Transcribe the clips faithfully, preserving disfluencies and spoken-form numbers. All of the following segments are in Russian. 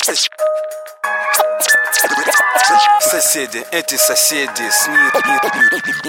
Соседи, эти соседи снизу.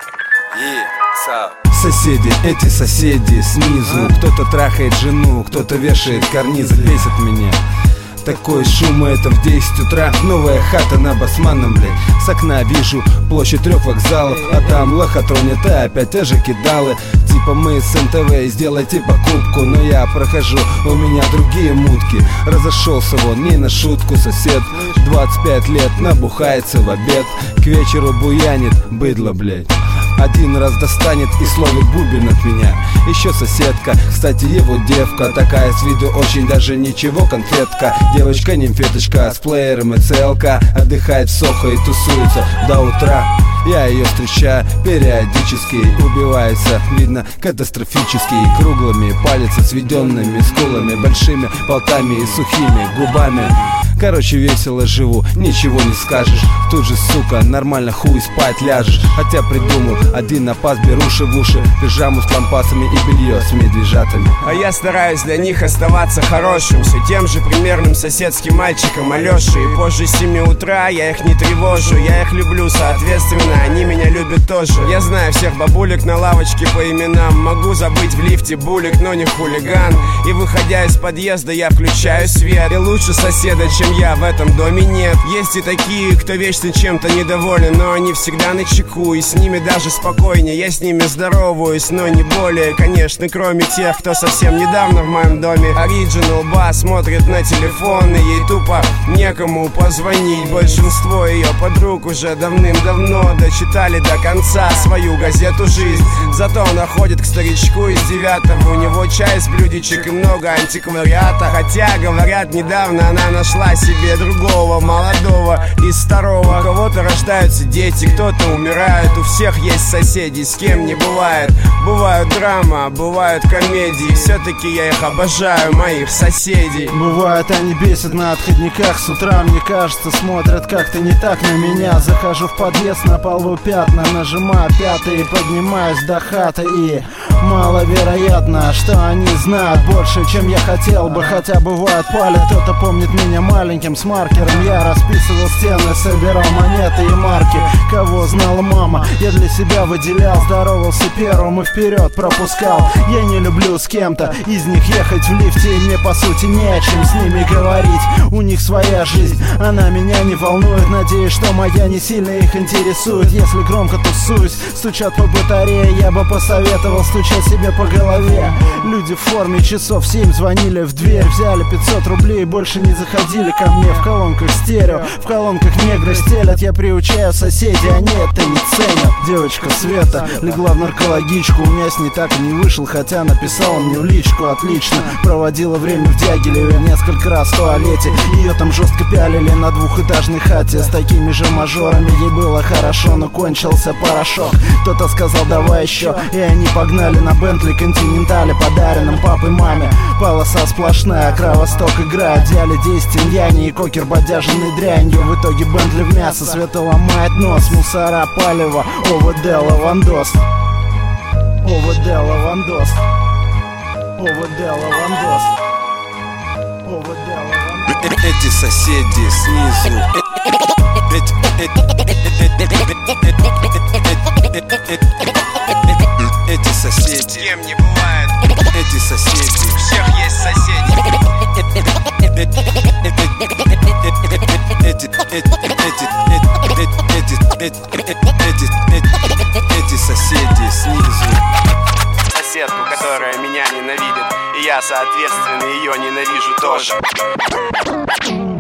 Соседи, эти соседи снизу. Кто-то трахает жену, кто-то вешает карнизы. Бесит меня такой шум, это в десять утра. Новая хата на Басманном, блядь. С окна вижу площадь трех вокзалов, а там лохотронят, а опять те же кидалы. Типа мы с эн тэ вэ, сделайте покупку. Но я прохожу, у меня другие мутки. Разошелся вон, не на шутку сосед. Двадцать пять лет, набухается в обед. К вечеру буянит быдло, блядь. Один раз достанет и словит бубен от меня. Еще соседка, кстати, его девка. Такая с виду очень даже ничего, конфетка. Девочка-нимфеточка с плеером и целка. Отдыхает в Сохо и тусуется до утра. Я ее встречаю периодически. Убивается, видно, катастрофически. Круглыми палец, сведенными скулами, большими болтами и сухими губами. Короче, весело живу, ничего не скажешь. Тут же, сука, нормально хуй спать ляжешь. Хотя придумал, один напас, беруши в уши, пижаму с лампасами и белье с медвежатами. А я стараюсь для них оставаться хорошим, все тем же примерным соседским мальчиком Алёшей. И позже семи утра я их не тревожу. Я их люблю, соответственно, они меня любят тоже. Я знаю всех бабулек на лавочке по именам. Могу забыть в лифте булик, но не хулиган. И выходя из подъезда, я включаю свет. И лучше соседа, чем я, в этом доме нет. Есть и такие, кто вечно чем-то недоволен, но они всегда начеку, и с ними даже спокойнее. Я с ними здороваюсь, но не более, конечно, кроме тех, кто совсем недавно в моем доме. Original Bass смотрит на телефон, и ей тупо некому позвонить. Большинство ее подруг уже давным-давно дочитали до конца свою газету «Жизнь». Зато она ходит к старичку из девятого. У него чай с блюдечек и много антиквариата. Хотя, говорят, недавно она нашла себе другого, молодого и старого. У кого-то рождаются дети, кто-то умирает. У всех есть соседи, с кем не бывает. Бывают драма, бывают комедии. Все-таки я их обожаю, моих соседей. Бывает, они бесят на отходниках. С утра, мне кажется, смотрят как-то не так на меня. Захожу в подъезд, на полу пятна. Нажимаю пятый и поднимаюсь до хаты. И маловероятно, что они знают больше, чем я хотел бы. Хотя бывает палят, кто-то помнит меня маленьким с маркером. Я расписывал стены, собирал монеты и марки. Кого знала мама, я для себя выделял. Здоровался первым и вперед пропускал. Я не люблю с кем-то из них ехать в лифте, и мне по сути не о чем с ними говорить. У них своя жизнь, она меня не волнует. Надеюсь, что моя не сильно их интересует. Если громко тусуюсь, стучат по батарее, я бы посоветовал стучать себе по голове. Люди в форме часов семь звонили в дверь, взяли пятьсот рублей и больше не заходили ко мне. В колонках стерео, в колонках негры стелят. Я приучаю соседей, они это не ценят. Девочка Света легла в наркологичку. У меня с ней так и не вышел, хотя написала мне в личку. Отлично проводила время в Дягилеве, несколько раз в туалете. Ее там жестко пялили на двухэтажной хате. С такими же мажорами ей было хорошо, но кончился порошок. Кто-то сказал давай еще, и они погнали на Бентли Континентале, подаренном папой маме. Полоса сплошная, Кровосток играет, взяли десять иньяни и кокер бодяженной дрянью. В итоге Бентли в мясо, Света ломает нос. Мусора, палево, ОВД, лавандос. ОВД, лавандос. ОВД, лавандос. ОВД, лавандос. Эти соседи снизу. Эти соседи, с кем не бывает. Эти соседи, у всех есть соседи. Эти, эти, эти соседи снизу. Соседку, которая меня ненавидит, и я, соответственно, ее ненавижу тоже.